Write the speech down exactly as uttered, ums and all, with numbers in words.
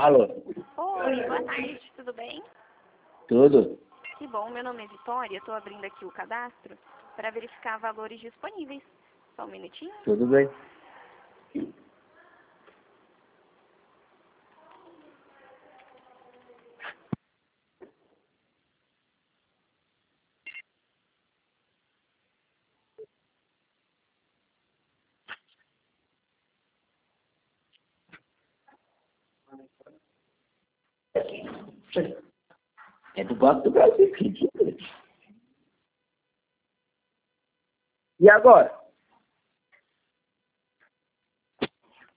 Alô? Oi, boa tarde, tudo bem? Tudo? Que bom, meu nome é Vitória, estou abrindo aqui o cadastro para verificar valores disponíveis. Só um minutinho. Tudo bem? É do Banco do Brasil, que ridículo. E agora?